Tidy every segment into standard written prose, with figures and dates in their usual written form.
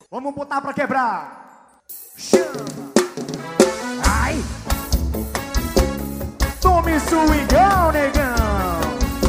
Vamos botar pra quebrar. Chama. Ai. Tome swingão, negão.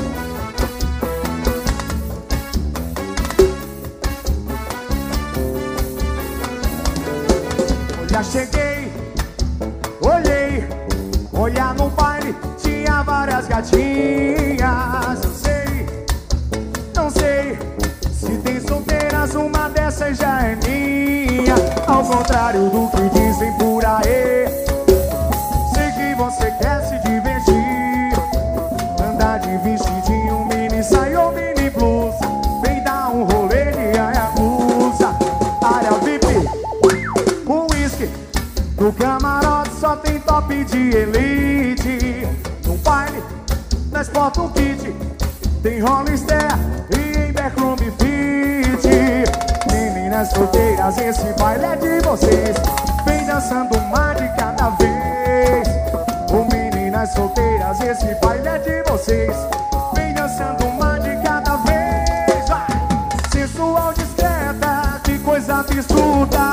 Já cheguei, olhei, olhar no baile, tinha várias gatinhas. Eu sei, não sei, se tem solteiras, uma dessas já é minha. Ao contrário do que dizem por aí, sei que você quer se divertir, andar de vestidinho, mini saia ou mini blusa, vem dar um rolê de Hayabusa. Área VIP, no camarote só tem top de elite. No baile, nós bota um kit, tem Hollister e em backroom fit. Meninas solteiras, esse baile é de vocês, vem dançando uma de cada vez. Oh, meninas solteiras, esse baile é de vocês, vem dançando uma de cada vez. Vai! Sensual, discreta, que coisa absurda.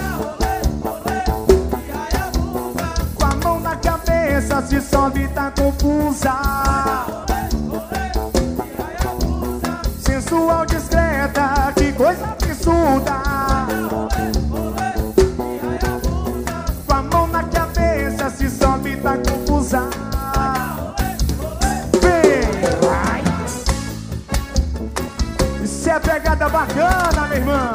Se sobe, tá confusa. Sensual, discreta, que coisa absurda. Com a mão na cabeça, se sobe, tá confusa. Vem! Isso é pegada bacana, meu irmão.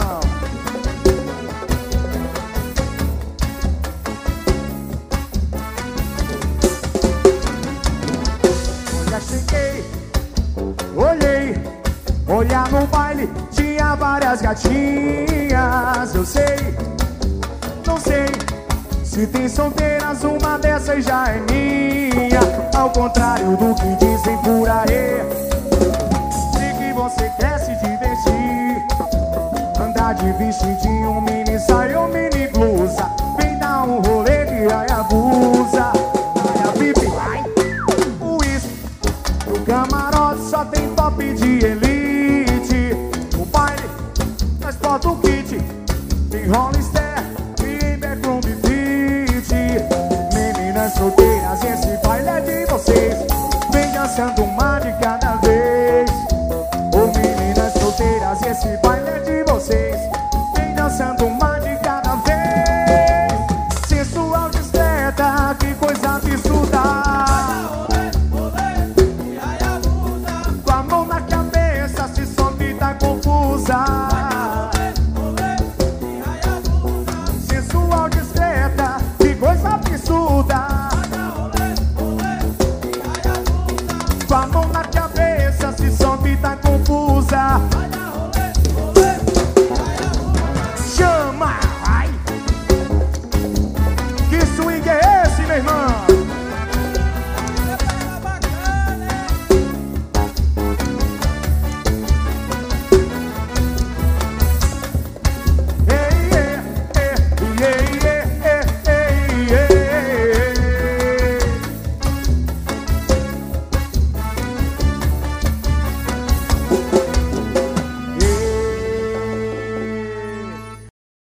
Cheguei, olhei, olhar no baile, tinha várias gatinhas. Eu sei, não sei, se tem solteiras, uma dessas já é minha. Ao contrário do que dizem por aí, sei que você quer se divertir, andar de vestidinho, mini saia ou mini blusa, vem dar um rolê de Hayabusa. Camarote só tem top de elite. No baile, nós bota um kit, tem Hollister e em backroom fit. Meninas solteiras, esse baile é de vocês, vem dançando uma de cada